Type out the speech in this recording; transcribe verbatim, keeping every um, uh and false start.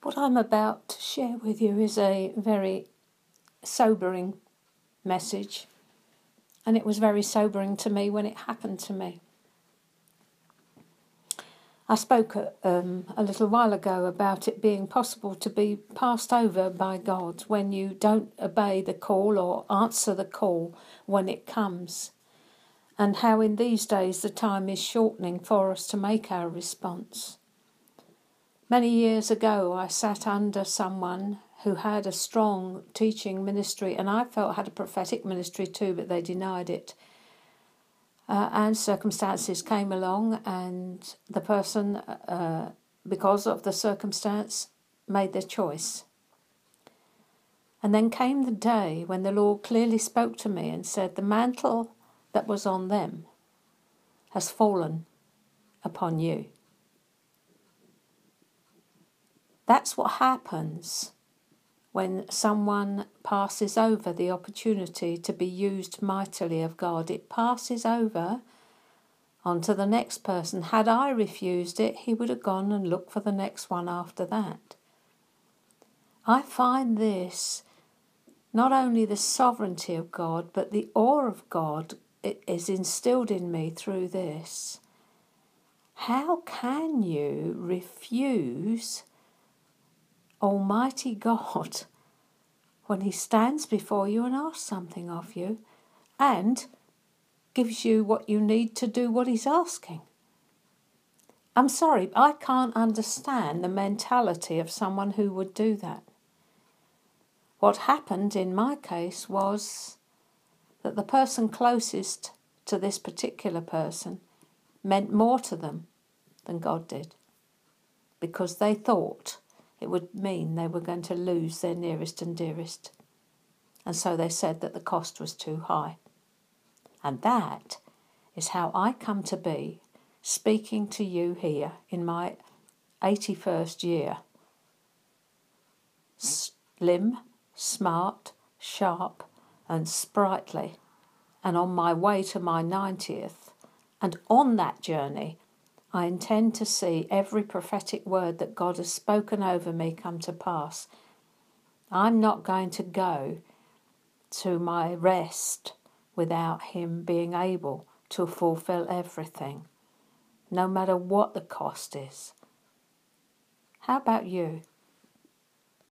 What I'm about to share with you is a very sobering message, and it was very sobering to me when it happened to me. I spoke um, a little while ago about it being possible to be passed over by God when you don't obey the call or answer the call when it comes, and how in these days the time is shortening for us to make our response. Many years ago I sat under someone who had a strong teaching ministry, and I felt had a prophetic ministry too, but they denied it. Uh, and circumstances came along, and the person, uh, because of the circumstance, made their choice. And then came the day when the Lord clearly spoke to me and said, the mantle that was on them has fallen upon you. That's what happens when someone passes over the opportunity to be used mightily of God. It passes over onto the next person. Had I refused it, he would have gone and looked for the next one after that. I find this, not only the sovereignty of God, but the awe of God is instilled in me through this. How can you refuse Almighty God when he stands before you and asks something of you and gives you what you need to do what he's asking? I'm sorry, I can't understand the mentality of someone who would do that. What happened in my case was that the person closest to this particular person meant more to them than God did, because they thought it would mean they were going to lose their nearest and dearest. And so they said that the cost was too high. And that is how I come to be speaking to you here in my eighty-first year. Slim, smart, sharp and sprightly. And on my way to my ninetieth. And on that journey, I intend to see every prophetic word that God has spoken over me come to pass. I'm not going to go to my rest without him being able to fulfill everything, no matter what the cost is. How about you?